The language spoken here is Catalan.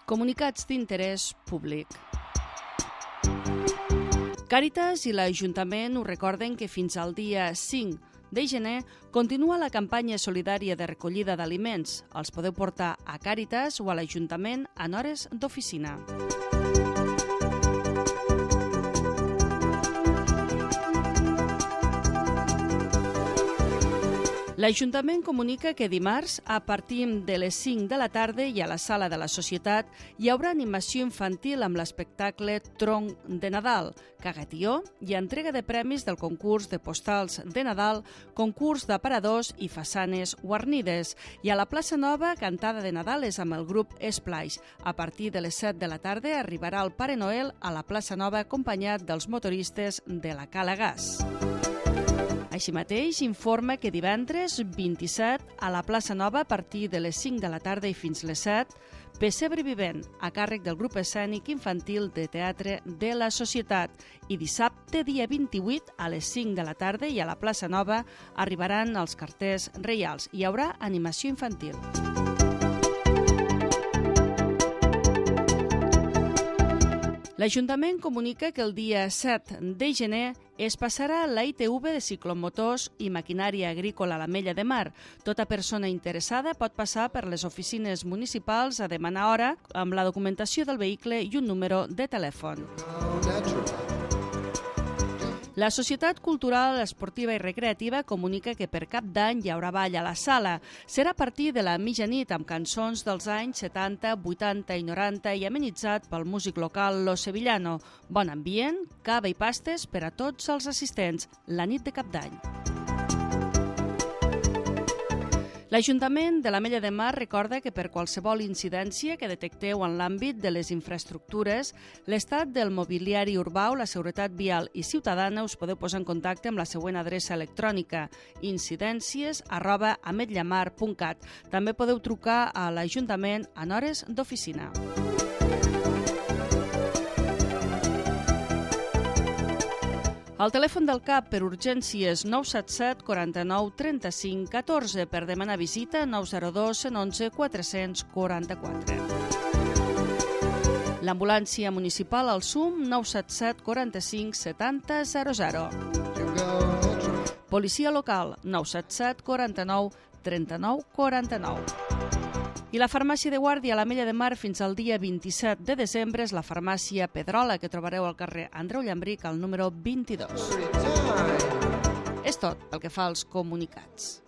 Comunicats d'interès públic. Càritas i l'Ajuntament us recorden que fins al dia 5 de gener continua la campanya solidària de recollida d'aliments. Els podeu portar a Càritas o a l'Ajuntament en hores d'oficina. L'Ajuntament comunica que dimarts, a partir de les 5 de la tarda i a la Sala de la Societat, hi haurà animació infantil amb l'espectacle Tronc de Nadal, cagatió i entrega de premis del concurs de postals de Nadal, concurs d'aparadors i façanes guarnides. I a la plaça Nova, cantada de Nadales amb el grup Splash. A partir de les 7 de la tarda arribarà el Pare Noel a la plaça Nova acompanyat dels motoristes de la Cala Gas. Així mateix, informa que divendres 27 a la plaça Nova a partir de les 5 de la tarda i fins les 7, Pessebre Vivent, a càrrec del grup escènic infantil de teatre de la Societat. I dissabte, dia 28, a les 5 de la tarda i a la plaça Nova arribaran els carters reials. Hi haurà animació infantil. L'Ajuntament comunica que el dia 7 de gener es passarà la ITV de ciclomotors i maquinària agrícola a l'Ametlla de Mar. Tota persona interessada pot passar per les oficines municipals a demanar hora amb la documentació del vehicle i un número de telèfon. La Societat Cultural, Esportiva i Recreativa comunica que per Cap d'Any hi haurà ball a la sala. Serà a partir de la mitjanit amb cançons dels anys 70, 80 i 90 i amenitzat pel músic local Lo Sevillano. Bon ambient, cava i pastes per a tots els assistents. La nit de Cap d'Any. L'Ajuntament de l'Ametlla de Mar recorda que per qualsevol incidència que detecteu en l'àmbit de les infraestructures, l'estat del mobiliari urbà o la seguretat vial i ciutadana us podeu posar en contacte amb la següent adreça electrònica incidències@ametllamar.cat. També podeu trucar a l'Ajuntament en hores d'oficina. El telèfon del CAP per urgències 977 49 35 14, per demanar visita 902 111 444. L'ambulància municipal al SUM 977 45 70 00. Policia local 977 49 39 49. I la farmàcia de guàrdia a l'Ametlla de Mar fins al dia 27 de desembre és la farmàcia Pedrola, que trobareu al carrer Andreu Llambric, al número 22. És tot pel que fa als comunicats.